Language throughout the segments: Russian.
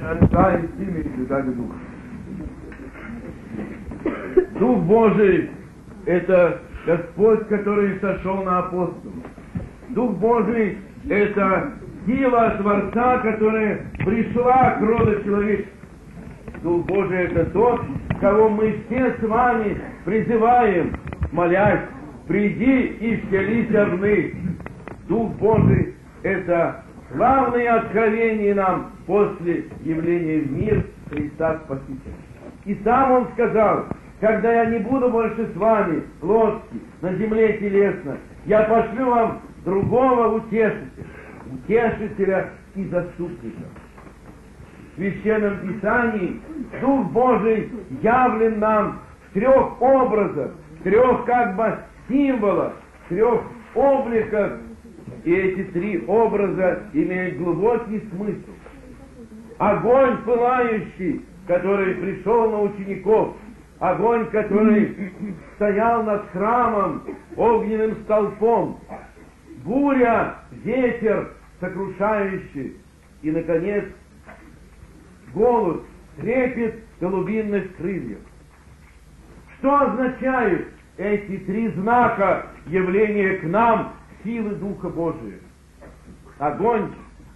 Отца и Сына и Святаго Духа. Дух Божий — это Господь, который сошел на апостолов. Дух Божий — это сила Творца, которая пришла к роду человеческому. Дух Божий — это тот, кого мы все с вами призываем, молясь: приди и вселись в нас. Дух Божий — это главное откровение нам после явления в мир Христа Спасителя. И сам Он сказал: когда я не буду больше с вами плотски, на земле телесно, я пошлю вам другого утешителя и заступника. В Священном Писании Дух Божий явлен нам в трех образах, в трех символах, в трех обликах. И эти три образа имеют глубокий смысл. Огонь пылающий, который пришел на учеников, огонь, который стоял над храмом огненным столпом, буря, ветер сокрушающий, и, наконец, голубь, трепет голубиных крыльев. Что означают эти три знака явления к нам силы Духа Божия? Огонь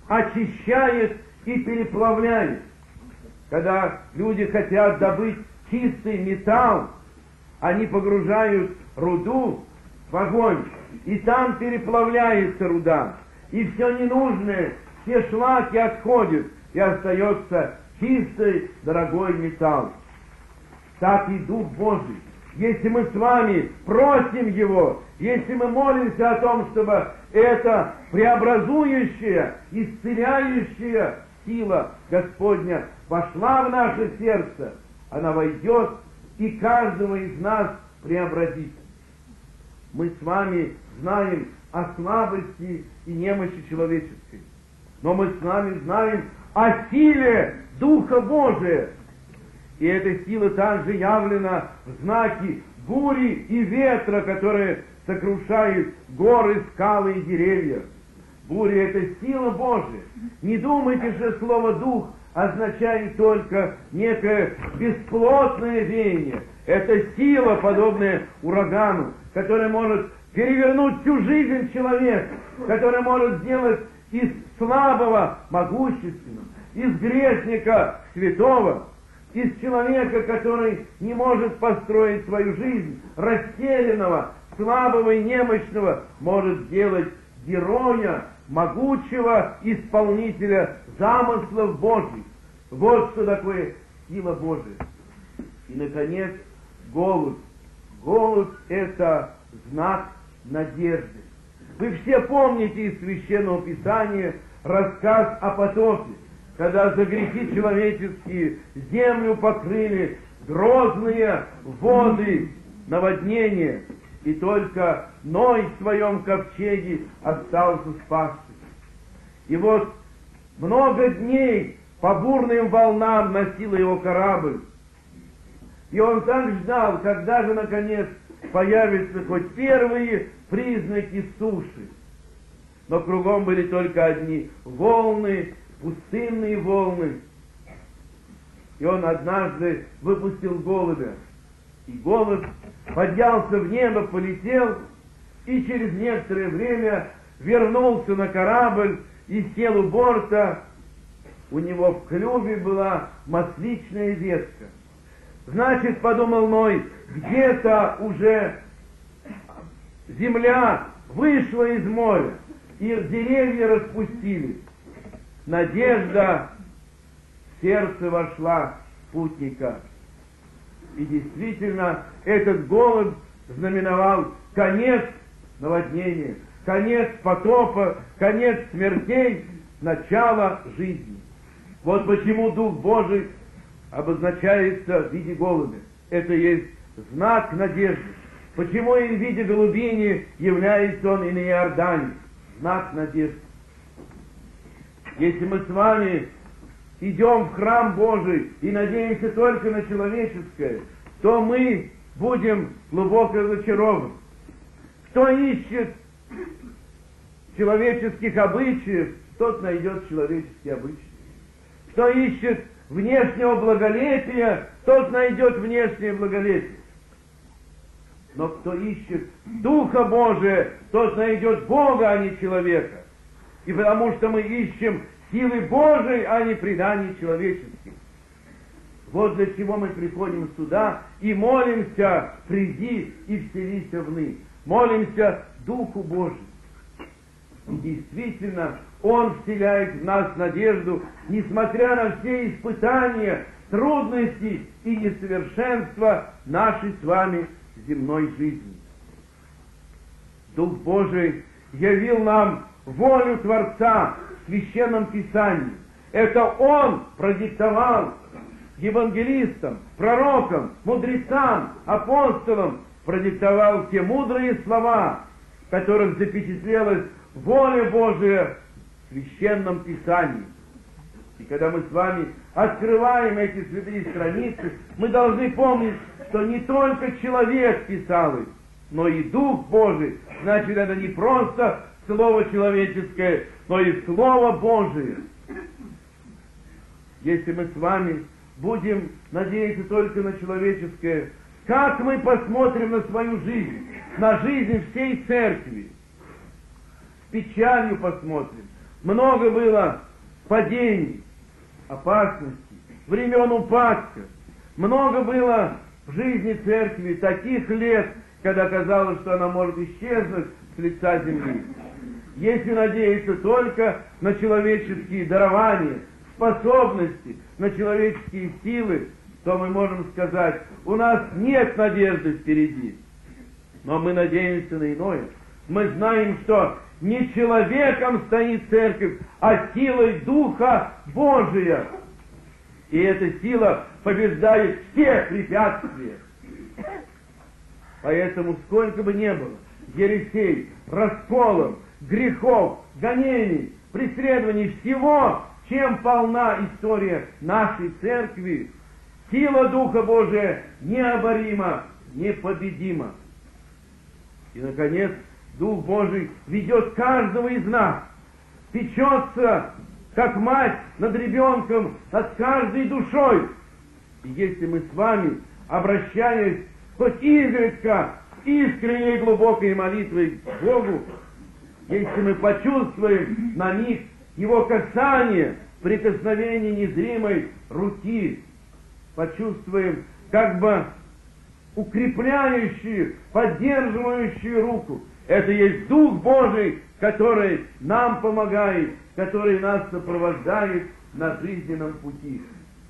очищает и переплавляет. Когда люди хотят добыть чистый металл, они погружают руду в огонь, и там переплавляется руда, и все ненужное, все шлаки отходят, и остается чистый, дорогой металл. Так и Дух Божий. Если мы с вами просим Его, если мы молимся о том, чтобы эта преобразующая, исцеляющая сила Господня вошла в наше сердце, она войдет и каждого из нас преобразит. Мы с вами знаем о слабости и немощи человеческой, но мы с вами знаем о силе Духа Божия. И эта сила также явлена в знаке бури и ветра, которые сокрушают горы, скалы и деревья. Буря — это сила Божия. Не думайте, что слово «дух» означает только некое бесплотное веяние. Это сила, подобная урагану, которая может перевернуть всю жизнь человека, которая может сделать из слабого могущественного, из грешника святого, из человека, который не может построить свою жизнь, растерянного, слабого и немощного, может сделать героя, могучего исполнителя замыслов Божьих. Вот что такое сила Божия. И, наконец, голубь. Голубь — это знак надежды. Вы все помните из Священного Писания рассказ о потопе, когда за грехи человеческие землю покрыли грозные воды наводнения, и только Ной в своем ковчеге остался спасший. И вот много дней по бурным волнам носил его корабль, и он так ждал, когда же наконец появятся хоть первые признаки суши. Но кругом были только одни волны, пустынные волны. И он однажды выпустил голубя. И голубь поднялся в небо, полетел, и через некоторое время вернулся на корабль и сел у борта. У него в клюве была масличная ветка. Значит, подумал Ной, где-то уже земля вышла из моря, и деревья распустились. Надежда в сердце вошла путника. И действительно, этот голубь знаменовал конец наводнения, конец потопа, конец смертей, начало жизни. Вот почему Дух Божий обозначается в виде голубя. Это есть знак надежды. Почему и в виде голубини является он и на Иордане? Знак надежды. Если мы с вами идем в храм Божий и надеемся только на человеческое, то мы будем глубоко разочарованы. Кто ищет человеческих обычаев, тот найдет человеческие обычаи. Кто ищет внешнего благолепия, тот найдет внешнее благолепие. Но кто ищет Духа Божия, тот найдет Бога, а не человека. И потому что мы ищем силы Божией, а не преданий человеческих. Вот для чего мы приходим сюда и молимся: приди и вселися вны. Молимся Духу Божию. И действительно, Он вселяет в нас надежду, несмотря на все испытания, трудности и несовершенства нашей с вами земной жизни. Дух Божий явил нам волю Творца в Священном Писании. Это Он продиктовал евангелистам, пророкам, мудрецам, апостолам, продиктовал те мудрые слова, в которых запечатлелась воля Божия в Священном Писании. И когда мы с вами открываем эти святые страницы, мы должны помнить, что не только человек писал их, но и Дух Божий. Значит, это не просто слово человеческое, но и Слово Божие. Если мы с вами будем надеяться только на человеческое, как мы посмотрим на свою жизнь, на жизнь всей церкви? С печалью посмотрим. Много было падений, опасностей, времен упадка. Много было в жизни церкви таких лет, когда казалось, что она может исчезнуть с лица земли. Если надеяться только на человеческие дарования, способности, на человеческие силы, то мы можем сказать: у нас нет надежды впереди. Но мы надеемся на иное. Мы знаем, что не человеком стоит церковь, а силой Духа Божия. И эта сила побеждает все препятствия. Поэтому сколько бы ни было ересей, расколов, грехов, гонений, преследований, всего, чем полна история нашей церкви, сила Духа Божия необорима, непобедима. И, наконец, Дух Божий ведет каждого из нас, печется, как мать над ребенком, над каждой душой. И если мы с вами, обращаясь хоть изредка искренней глубокой молитвой к Богу, если мы почувствуем на миг Его касание, прикосновение незримой руки, почувствуем как бы укрепляющую, поддерживающую руку, это есть Дух Божий, который нам помогает, который нас сопровождает на жизненном пути.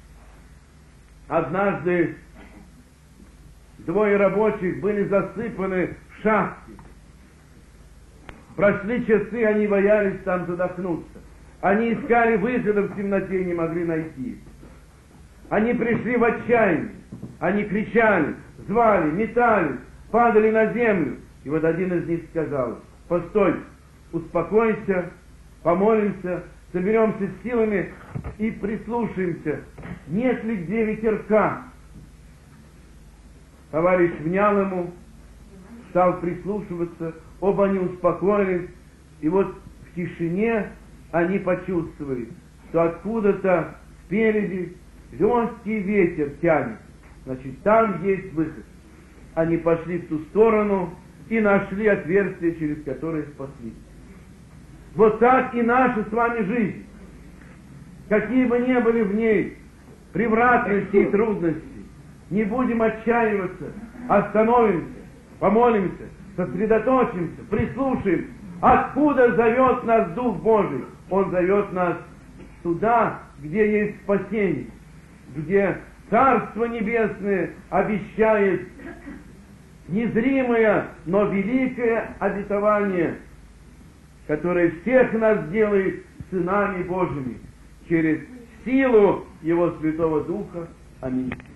Однажды двое рабочих были засыпаны в шахте. Прошли часы, они боялись там задохнуться. Они искали выхода в темноте и не могли найти. Они пришли в отчаяние. Они кричали, звали, метались, падали на землю. И вот один из них сказал: постой, успокойся, помолимся, соберемся с силами и прислушаемся, нет ли где ветерка. Товарищ внял ему, стал прислушиваться, оба они успокоились, и вот в тишине они почувствовали, что откуда-то спереди легкий ветер тянет, значит, там есть выход. Они пошли в ту сторону и нашли отверстие, через которое спаслись. Вот так и наша с вами жизнь. Какие бы ни были в ней превратности и трудности, не будем отчаиваться, остановимся, помолимся, сосредоточимся, прислушаем, откуда зовет нас Дух Божий. Он зовет нас туда, где есть спасение, где Царство Небесное обещает незримое, но великое обетование, которое всех нас делает сынами Божьими через силу Его Святого Духа. Аминь.